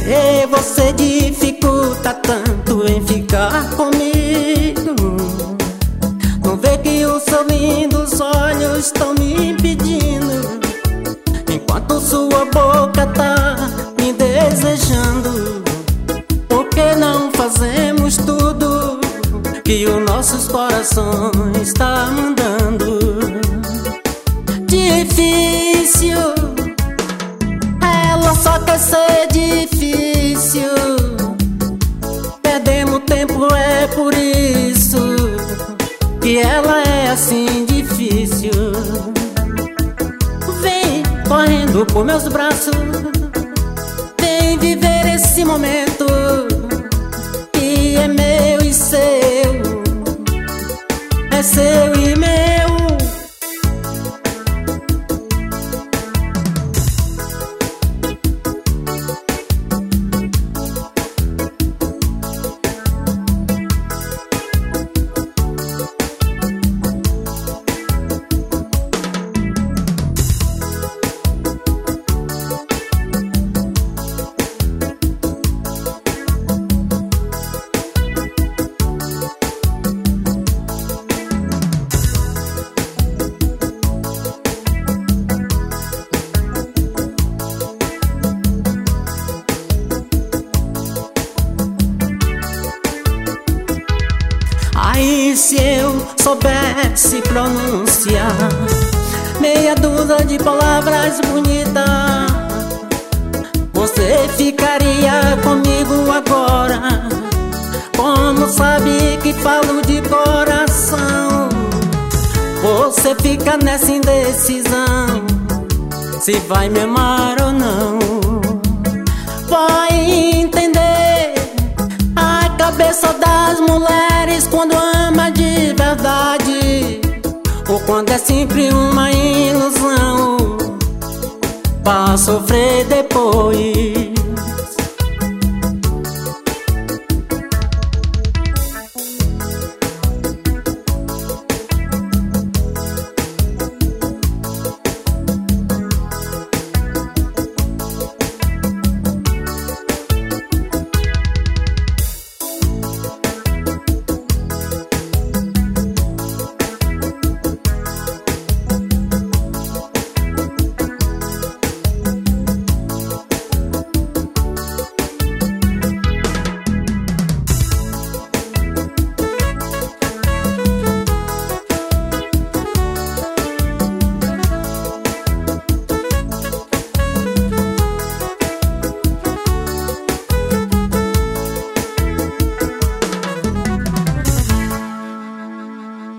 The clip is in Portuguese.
que você dificulta tanto em ficar comigo? Não vê que os seus lindos olhos estão me impedindo, enquanto sua boca tá me desejando? Por que não fazemos tudo que os nossos corações tá mandando? Difícil, ela só quer ser difícil. Perdemos tempo, é por isso que ela é assim difícil. Vem correndo por meus braços, vem viver esse momento que é meu e seu, é seu e meu. Aí se eu soubesse pronunciar meia dúzia de palavras bonitas, você ficaria comigo agora. Como sabe que falo de coração, você fica nessa indecisão, se vai me amar ou não. Vai entender a cabeça das mulheres quando ama de verdade, ou quando é sempre uma ilusão pra sofrer depois.